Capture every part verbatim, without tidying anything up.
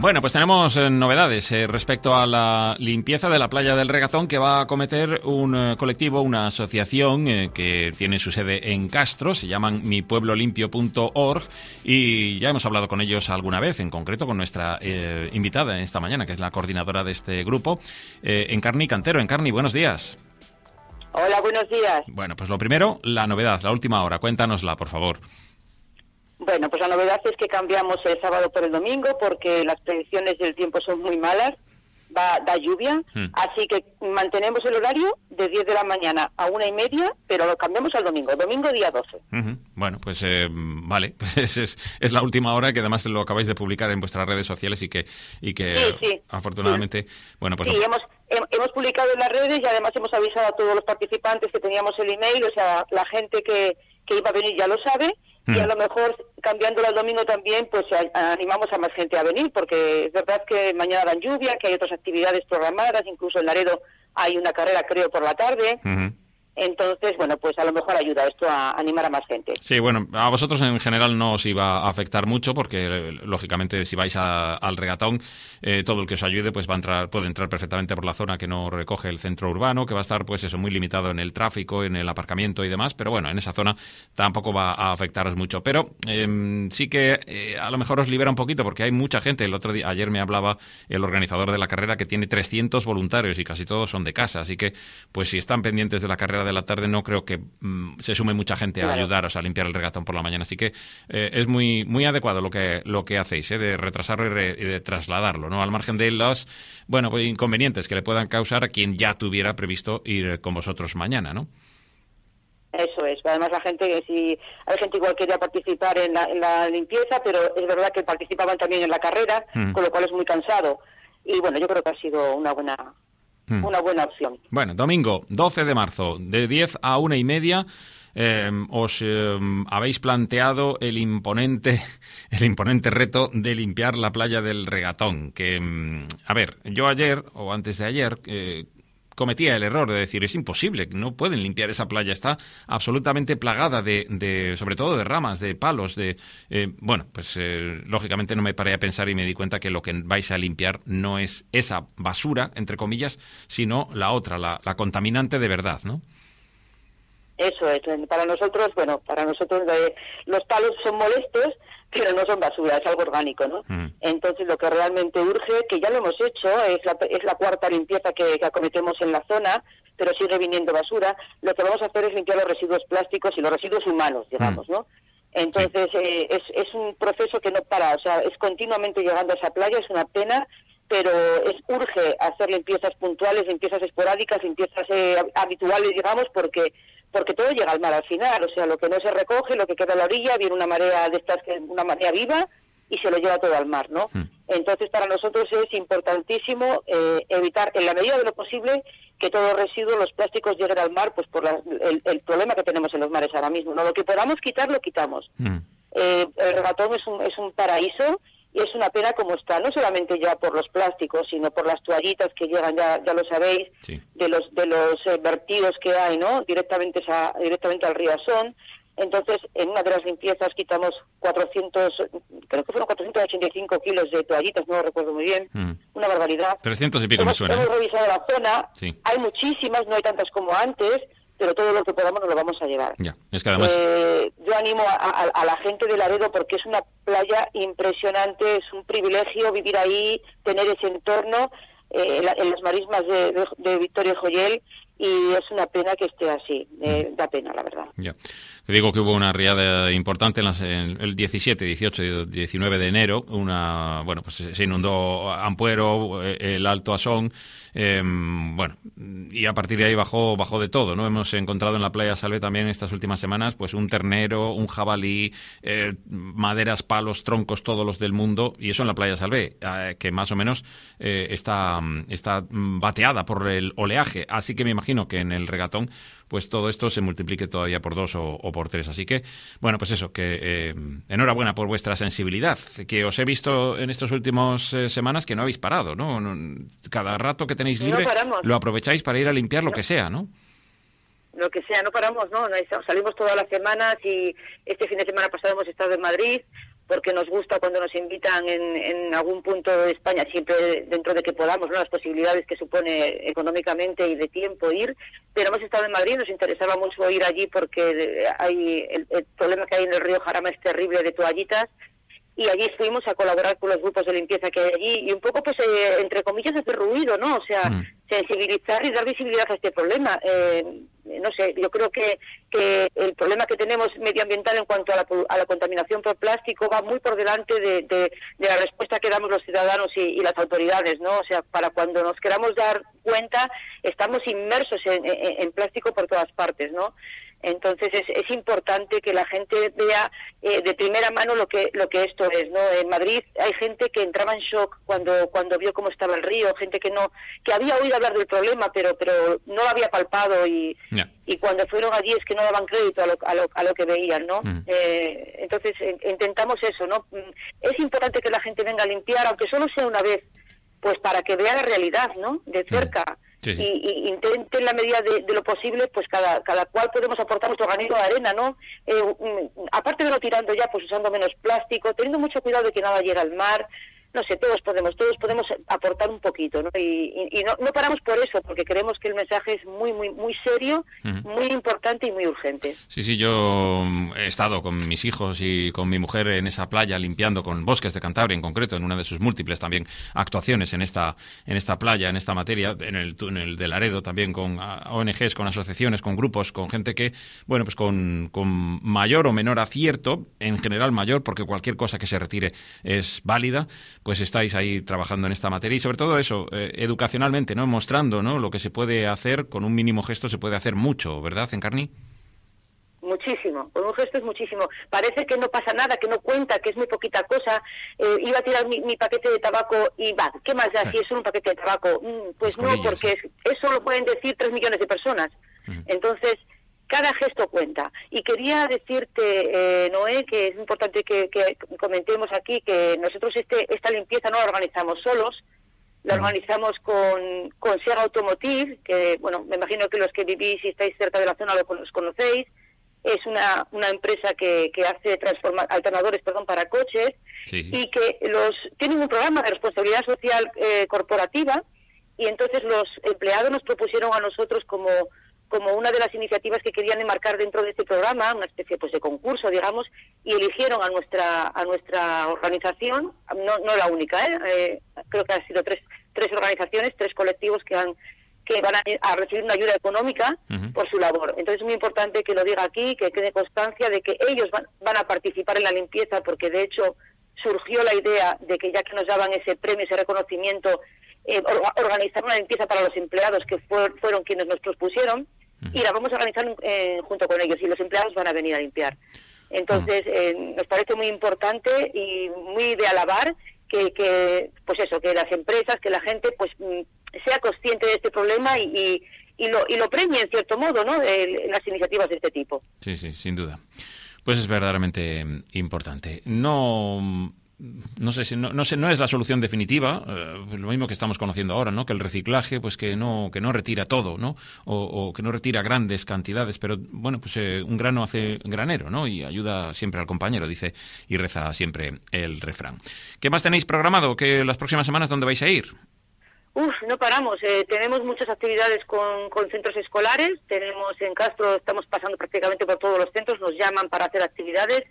Bueno, pues tenemos eh, novedades eh, respecto a la limpieza de la playa del Regatón que va a acometer un eh, colectivo, una asociación eh, que tiene su sede en Castro, se llaman mi pueblo limpio punto org y ya hemos hablado con ellos alguna vez, en concreto con nuestra eh, invitada esta mañana, que es la coordinadora de este grupo, eh, Encarni Cantero. Encarni, buenos días. Hola, buenos días. Bueno, pues lo primero, la novedad, la última hora, cuéntanosla, por favor. Bueno, pues la novedad es que cambiamos el sábado por el domingo porque las predicciones del tiempo son muy malas, va da lluvia, hmm. así que mantenemos el horario de diez de la mañana a una y media, pero lo cambiamos al domingo, domingo día doce. Uh-huh. Bueno, pues eh, vale, pues es, es, es la última hora que además lo acabáis de publicar en vuestras redes sociales y que, y que sí, sí. afortunadamente, sí. bueno, pues... Sí, lo... hemos, hemos publicado en las redes y además hemos avisado a todos los participantes que teníamos el email, o sea, la gente que, que iba a venir ya lo sabe. Y a lo mejor, cambiándolo al domingo también, pues a, animamos a más gente a venir, porque es verdad que mañana dan lluvia, que hay otras actividades programadas, incluso en Laredo hay una carrera, creo, por la tarde. Uh-huh. Entonces, bueno, pues a lo mejor ayuda esto a animar a más gente. Sí, bueno, a vosotros en general no os iba a afectar mucho porque, lógicamente, si vais a, al Regatón, eh, todo el que os ayude pues va a entrar, puede entrar perfectamente por la zona que no recoge el centro urbano, que va a estar, pues eso, muy limitado en el tráfico, en el aparcamiento y demás, pero bueno, en esa zona tampoco va a afectaros mucho. Pero eh, sí que eh, a lo mejor os libera un poquito porque hay mucha gente. El otro día, ayer me hablaba el organizador de la carrera que tiene trescientos voluntarios y casi todos son de casa, así que, pues si están pendientes de la carrera de la tarde, no creo que mmm, se sume mucha gente a claro. ayudaros a limpiar el Regatón por la mañana, así que eh, es muy muy adecuado lo que lo que hacéis, eh, de retrasarlo y, re, y de trasladarlo, ¿no? Al margen de los bueno pues, inconvenientes que le puedan causar a quien ya tuviera previsto ir con vosotros mañana, ¿no? Eso es. Además, la gente, si hay gente igual que quería participar en la, en la limpieza, pero es verdad que participaban también en la carrera, mm. con lo cual es muy cansado. Y bueno, yo creo que ha sido una buena Una buena opción. Bueno, domingo doce de marzo, de diez a una y media, eh, os eh, habéis planteado el imponente, el imponente reto de limpiar la playa del Regatón. Que, a ver, yo ayer, o antes de ayer, eh, cometía el error de decir, es imposible, no pueden limpiar esa playa, está absolutamente plagada de, de sobre todo de ramas, de palos, de eh, bueno, pues eh, lógicamente no me paré a pensar y me di cuenta que lo que vais a limpiar no es esa basura, entre comillas, sino la otra, la, la contaminante de verdad, ¿no? Eso es, para nosotros, bueno, para nosotros eh, los palos son molestos, pero no son basura, es algo orgánico, ¿no? Mm. Entonces, lo que realmente urge, que ya lo hemos hecho, es la, es la cuarta limpieza que, que acometemos en la zona, pero sigue viniendo basura. Lo que vamos a hacer es limpiar los residuos plásticos y los residuos humanos, digamos, mm. ¿no? Entonces, sí. eh, es, es un proceso que no para, o sea, es continuamente llegando a esa playa, es una pena, pero es urge hacer limpiezas puntuales, limpiezas esporádicas, limpiezas eh, habituales, digamos, porque... porque todo llega al mar al final, o sea, lo que no se recoge, lo que queda a la orilla, viene una marea de estas, una marea viva, y se lo lleva todo al mar, ¿no? Mm. Entonces, para nosotros es importantísimo eh, evitar, en la medida de lo posible, que todos los residuos, los plásticos, lleguen al mar, pues por la, el, el problema que tenemos en los mares ahora mismo, ¿no? Lo que podamos quitar, lo quitamos. Mm. Eh, el Regatón es un, es un paraíso, y es una pena como está, no solamente ya por los plásticos, sino por las toallitas que llegan, ya ya lo sabéis, sí. de los de los eh, vertidos que hay, ¿no? Directamente a, directamente al río Asón. Entonces, en una de las limpiezas quitamos cuatrocientos, creo que fueron cuatrocientos ochenta y cinco kilos de toallitas, no lo recuerdo muy bien, mm. una barbaridad. trescientos y pico hemos, me suena. Hemos revisado la zona, sí. hay muchísimas, no hay tantas como antes, pero todo lo que podamos nos lo vamos a llevar. Ya, es que además... Eh, yo animo a, a, a la gente de Laredo porque es una playa impresionante, es un privilegio vivir ahí, tener ese entorno, eh, en, la, en las marismas de, de, de Victoria y Joyel, y es una pena que esté así, eh, da pena, la verdad. Ya. Te digo que hubo una riada importante en, las, en el diecisiete, dieciocho y diecinueve de enero, una, bueno, pues se inundó Ampuero, el Alto Asón, eh, bueno, y a partir de ahí bajó bajó de todo, ¿no? Hemos encontrado en la playa Salve también estas últimas semanas, pues un ternero, un jabalí, eh, maderas, palos, troncos, todos los del mundo, y eso en la playa Salve, eh, que más o menos eh, está, está bateada por el oleaje, así que me imagino que en el Regatón pues todo esto se multiplique todavía por dos o, o por tres. Así que, bueno, pues eso, que eh, enhorabuena por vuestra sensibilidad, que os he visto en estas últimas eh, semanas que no habéis parado, ¿no? Cada rato que tenéis libre no lo aprovecháis para ir a limpiar lo no. que sea, ¿no? Lo que sea, no paramos, ¿no? Salimos todas las semanas y este fin de semana pasado hemos estado en Madrid, porque nos gusta cuando nos invitan en, en algún punto de España, siempre dentro de que podamos, ¿no?, las posibilidades que supone económicamente y de tiempo ir, pero hemos estado en Madrid, nos interesaba mucho ir allí porque hay el, el problema que hay en el río Jarama es terrible de toallitas, y allí fuimos a colaborar con los grupos de limpieza que hay allí, y un poco, pues, eh, entre comillas, hacer ruido, ¿no? O sea, mm. sensibilizar y dar visibilidad a este problema. Eh, no sé, yo creo que, que el problema que tenemos medioambiental en cuanto a la, a la contaminación por plástico va muy por delante de, de, de la respuesta que damos los ciudadanos y, y las autoridades, ¿no? O sea, para cuando nos queramos dar cuenta, estamos inmersos en, en, en plástico por todas partes, ¿no? Entonces es, es importante que la gente vea eh, de primera mano lo que lo que esto es, ¿no? En Madrid hay gente que entraba en shock cuando cuando vio cómo estaba el río, gente que no que había oído hablar del problema, pero pero no lo había palpado y yeah. y cuando fueron allí es que no daban crédito a lo a lo, a lo que veían, ¿no? Mm. Eh, entonces eh, intentamos eso, ¿no? Es importante que la gente venga a limpiar, aunque solo sea una vez, pues para que vea la realidad, ¿no? De cerca. Mm. Sí, sí. Y, y intente en la medida de, de lo posible, pues cada cada cual podemos aportar nuestro granito de arena, ¿no? Eh, aparte de no tirando ya, pues usando menos plástico, teniendo mucho cuidado de que nada llegue al mar. No sé, todos podemos, todos podemos aportar un poquito, ¿no? Y, y, y no, no paramos por eso, porque creemos que el mensaje es muy, muy, muy serio, uh-huh. muy importante y muy urgente. Sí, sí, yo he estado con mis hijos y con mi mujer en esa playa limpiando con Bosques de Cantabria, en concreto, en una de sus múltiples también actuaciones en esta en esta playa, en esta materia, en el túnel de Laredo también, con O N Ges, con asociaciones, con grupos, con gente que, bueno, pues con, con mayor o menor acierto, en general mayor, porque cualquier cosa que se retire es válida, pues estáis ahí trabajando en esta materia y sobre todo eso, eh, educacionalmente, ¿no? Mostrando, ¿no?, lo que se puede hacer, con un mínimo gesto se puede hacer mucho, ¿verdad, Encarni? Muchísimo, con un gesto es muchísimo. Parece que no pasa nada, que no cuenta, que es muy poquita cosa. Eh, iba a tirar mi, mi paquete de tabaco y va, ¿qué más da sí. si es solo un paquete de tabaco? Mm, pues no, porque sí. es, eso lo pueden decir tres millones de personas. Uh-huh. Entonces, cada gesto cuenta. Y quería decirte, eh, Noé, que es importante que, que comentemos aquí que nosotros este esta limpieza no la organizamos solos, la no. organizamos con, con Sega Automotive, que, bueno, me imagino que los que vivís y estáis cerca de la zona lo, los conocéis. Es una, una empresa que, que hace transforma, alternadores perdón, para coches sí, sí. y que los tienen un programa de responsabilidad social eh, corporativa, y entonces los empleados nos propusieron a nosotros como como una de las iniciativas que querían enmarcar dentro de este programa, una especie pues de concurso, digamos, y eligieron a nuestra a nuestra organización, no no la única, ¿eh? Eh, creo que han sido tres tres organizaciones, tres colectivos que han que van a, a recibir una ayuda económica uh-huh. por su labor. Entonces es muy importante que lo diga aquí, que quede constancia de que ellos van, van a participar en la limpieza, porque de hecho surgió la idea de que ya que nos daban ese premio, ese reconocimiento, eh, or, organizar una limpieza para los empleados que fue, fueron quienes nos propusieron, y la vamos a organizar eh, junto con ellos, y los empleados van a venir a limpiar. Entonces, eh, nos parece muy importante y muy de alabar que, que, pues eso, que las empresas, que la gente, pues, sea consciente de este problema y, y, y, lo, y lo premie, en cierto modo, ¿no?, de las iniciativas de este tipo. Sí, sí, sin duda. Pues es verdaderamente importante. No... No sé si no, no sé no es la solución definitiva, eh, lo mismo que estamos conociendo ahora, ¿no? Que el reciclaje, pues que no que no retira todo, ¿no? O, o que no retira grandes cantidades, pero bueno, pues eh, un grano hace granero, ¿no? Y ayuda siempre al compañero, dice y reza siempre el refrán. ¿Qué más tenéis programado? ¿Que las próximas semanas dónde vais a ir? Uf, no paramos. Eh, tenemos muchas actividades con, con centros escolares. Tenemos en Castro, estamos pasando prácticamente por todos los centros, nos llaman para hacer actividades.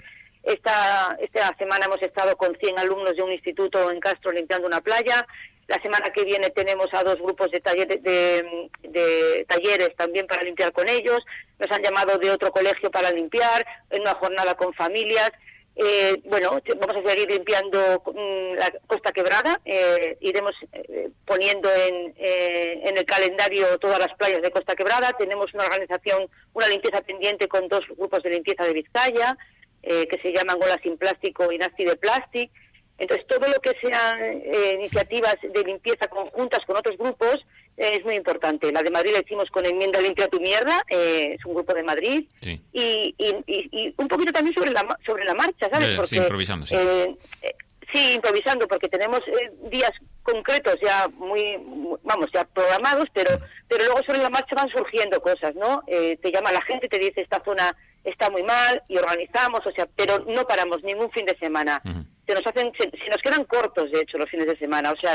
Esta, esta semana hemos estado con cien alumnos de un instituto en Castro limpiando una playa. La semana que viene tenemos a dos grupos de, taller, de, de, de talleres también para limpiar con ellos. Nos han llamado de otro colegio para limpiar, en una jornada con familias. Eh, bueno, vamos a seguir limpiando mm, la Costa Quebrada. Eh, iremos eh, poniendo en, eh, en el calendario todas las playas de Costa Quebrada. Tenemos una organización, una limpieza pendiente con dos grupos de limpieza de Vizcaya, Eh, que se llaman Gola Sin Plástico y Nasty de Plastic. Entonces, todo lo que sean eh, iniciativas de limpieza conjuntas con otros grupos eh, es muy importante. La de Madrid la hicimos con Enmienda Limpia Tu Mierda, eh, es un grupo de Madrid, sí. y, y, y, y un poquito también sobre la sobre la marcha, ¿sabes? Yeah, porque, sí, improvisando, sí. Eh, eh, sí, improvisando, porque tenemos eh, días concretos ya muy, muy, vamos, ya programados, pero pero luego sobre la marcha van surgiendo cosas, ¿no? Eh, te llama la gente, te dice esta zona está muy mal y organizamos, o sea, pero no paramos ningún fin de semana. Uh-huh. Se nos hacen, se, se nos quedan cortos, de hecho, los fines de semana. O sea,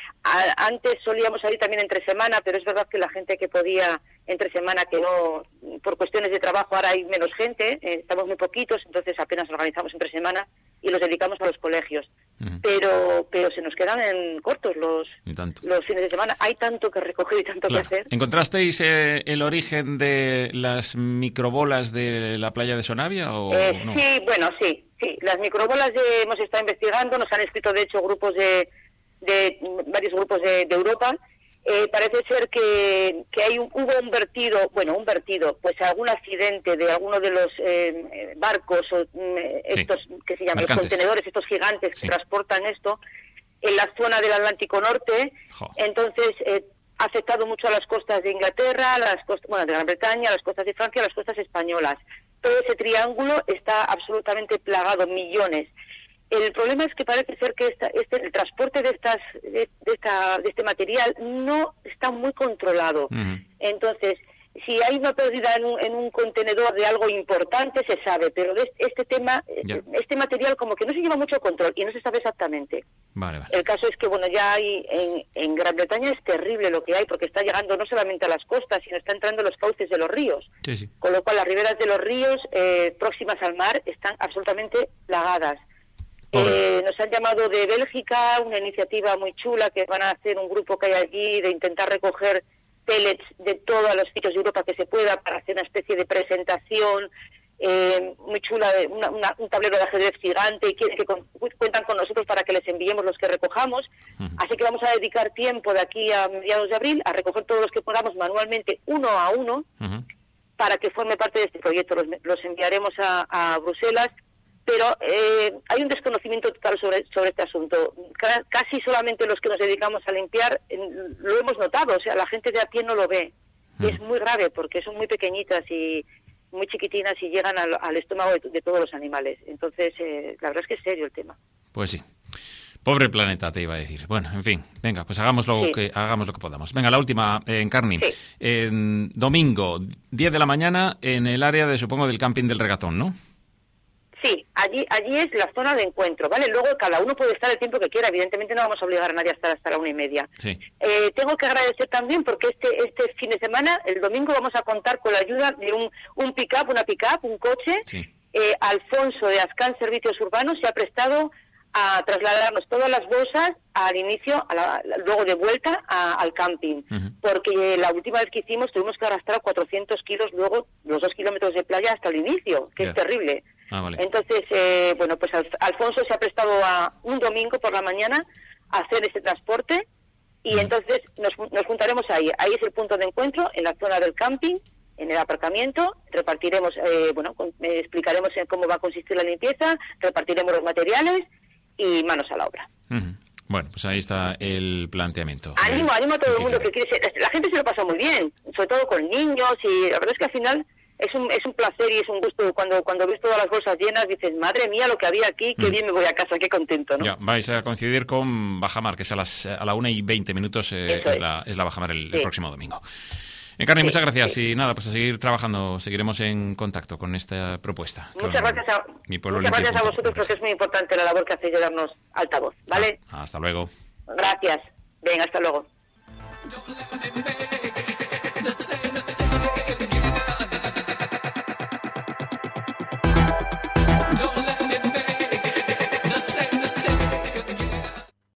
a, antes solíamos salir también entre semana, pero es verdad que la gente que podía entre semana, que no, por cuestiones de trabajo, ahora hay menos gente, eh, estamos muy poquitos, entonces apenas organizamos entre semana y los dedicamos a los colegios. Uh-huh. Pero pero se nos quedan en cortos los, los fines de semana. Hay tanto que recoger y tanto claro. que hacer. ¿Encontrasteis eh, el origen de las microbolas de la playa de Sonavia? O eh, no? Sí, bueno, sí. Sí, las microbolas eh, hemos estado investigando, nos han escrito de hecho grupos de, de varios grupos de, de Europa. Eh, parece ser que, que hay un, hubo un vertido, bueno, un vertido, pues algún accidente de alguno de los eh, barcos o eh, estos sí. que se llaman Mercantes. Los contenedores, estos gigantes que sí. transportan esto, en la zona del Atlántico Norte. Jo. Entonces eh, ha afectado mucho a las costas de Inglaterra, las costas, bueno, de Gran Bretaña, las costas de Francia, las costas españolas. Todo ese triángulo está absolutamente plagado, millones. El problema es que parece ser que esta, este, el transporte de estas de, de, esta, de este material no está muy controlado. Uh-huh. Entonces, si hay una pérdida en un, en un contenedor de algo importante, se sabe, pero de este tema, yeah. este material como que no se lleva mucho control y no se sabe exactamente. Vale, vale. El caso es que, bueno, ya hay en, en Gran Bretaña es terrible lo que hay, porque está llegando no solamente a las costas, sino está entrando en los cauces de los ríos. Sí, sí. Con lo cual, las riberas de los ríos eh, próximas al mar están absolutamente plagadas. Eh, nos han llamado de Bélgica, una iniciativa muy chula que van a hacer un grupo que hay allí de intentar recoger pellets de todos los sitios de Europa que se pueda para hacer una especie de presentación eh, muy chula, de una, una, un tablero de ajedrez gigante y quieren que con, cuentan con nosotros para que les enviemos los que recojamos. Uh-huh. Así que vamos a dedicar tiempo de aquí a mediados de abril a recoger todos los que podamos manualmente uno a uno uh-huh. para que forme parte de este proyecto. Los, los enviaremos a, a Bruselas. Pero eh, hay un desconocimiento total sobre, sobre este asunto. Casi solamente los que nos dedicamos a limpiar eh, lo hemos notado, o sea, la gente de a pie no lo ve. Mm. Es muy grave porque son muy pequeñitas y muy chiquitinas y llegan al, al estómago de, de todos los animales. Entonces, eh, la verdad es que es serio el tema. Pues sí. Pobre planeta, te iba a decir. Bueno, en fin, venga, pues hagamos lo, sí. que, hagamos lo que podamos. Venga, la última, eh, Encarni. Sí. En domingo, diez de la mañana, en el área de, supongo, del camping del Regatón, ¿no? Sí, allí allí es la zona de encuentro, ¿vale? Luego cada uno puede estar el tiempo que quiera, evidentemente no vamos a obligar a nadie a estar hasta la una y media. Sí. Eh, tengo que agradecer también porque este este fin de semana, el domingo, vamos a contar con la ayuda de un, un pick-up, una pick-up, un coche. Sí. Eh, Alfonso de Ascan Servicios Urbanos se ha prestado a trasladarnos todas las bolsas al inicio, a la, luego de vuelta a, al camping, uh-huh. porque la última vez que hicimos tuvimos que arrastrar cuatrocientos kilos luego los dos kilómetros de playa hasta el inicio, que yeah. es terrible. Ah, vale. Entonces, eh, bueno, pues Alf- Alfonso se ha prestado a un domingo por la mañana a hacer ese transporte y uh-huh. entonces nos, nos juntaremos ahí. Ahí es el punto de encuentro, en la zona del camping, en el aparcamiento. Repartiremos, eh, bueno, con, eh, explicaremos cómo va a consistir la limpieza, repartiremos los materiales y manos a la obra. Uh-huh. Bueno, pues ahí está el planteamiento. Ánimo, ánimo a todo el mundo que quiere ser. La gente se lo pasa muy bien, sobre todo con niños y la verdad es que al final es un es un placer y es un gusto cuando cuando ves todas las bolsas llenas, dices, madre mía, lo que había aquí, qué mm. bien me voy a casa, qué contento, ¿no? Ya, vais a coincidir con Bajamar, que es a las a la una y veinte minutos eh, es, es la es la Bajamar el, sí. el próximo domingo. Encarni, sí, muchas gracias sí. y nada, pues a seguir trabajando, seguiremos en contacto con esta propuesta. Muchas gracias a, muchas gracias a vosotros porque es muy importante la labor que hacéis de darnos altavoz, ¿vale? Ah, hasta luego. Gracias. Venga, hasta luego.